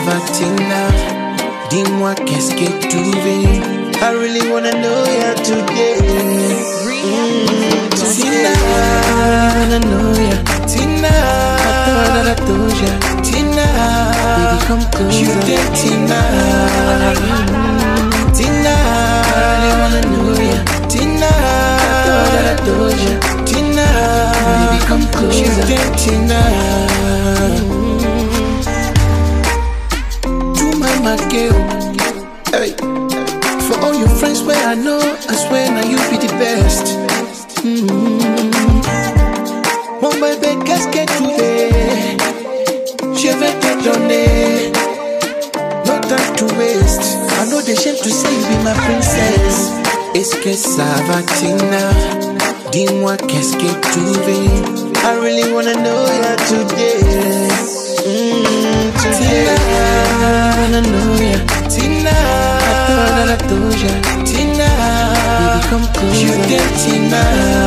va Tina? Dis-moi qu'est-ce que tu veux? I really wanna know ya today. Tina, I wanna know ya. Tina, I told ya. Tina, baby come closer. You get Tina. Tina, I really wanna know ya. Tina, I told ya. Tina, baby come closer. You get Tina. To my girl, hey. For all your friends where I know, I swear now you be the best. Mon bébé, qu'est-ce que tu veux? Je vais te donner. No time to waste. I know they shame to say you be my princess. Est-ce que ça va, Tina? Dis-moi qu'est-ce que tu veux? I really wanna know ya today. Tina, I wanna know ya. Tina, I told ya. Tina, baby come closer. You get Tina.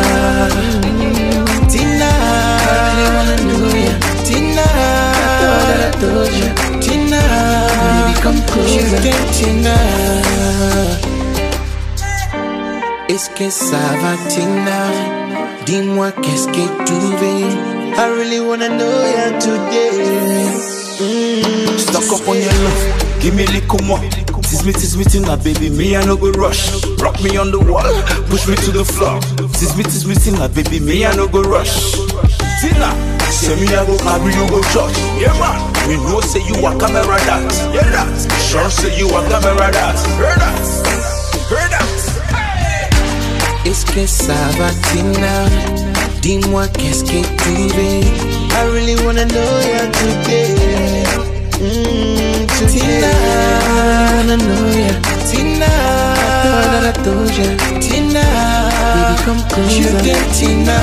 Tina, I really wanna know ya. Tina, I told ya. Tina, baby come closer. You get Tina. Est-ce que ça va, Tina? Dis-moi qu'est-ce que tu veux? I really wanna know ya today. Stuck up on your love, give me a little more. Tease me tonight, baby, me I no go rush. Rock me on the wall, push me to the floor. Tease me tonight, baby, me I no go rush. Tina, say me I go carry you go church. Yeah man, we know say you a camera that. Yeah that, sure say you a camera that. Heard that, heard that. Est-ce que ça va, Tina? Dis-moi qu'est-ce que tu veux? I really wanna know ya today. Tina, I wanna know ya. Tina, I told ya. Tina, baby come closer. You get Tina.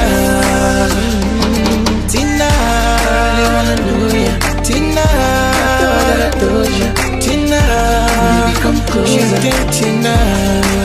Tina, I really wanna know ya. Tina, I told ya. Tina, baby come closer. You get Tina.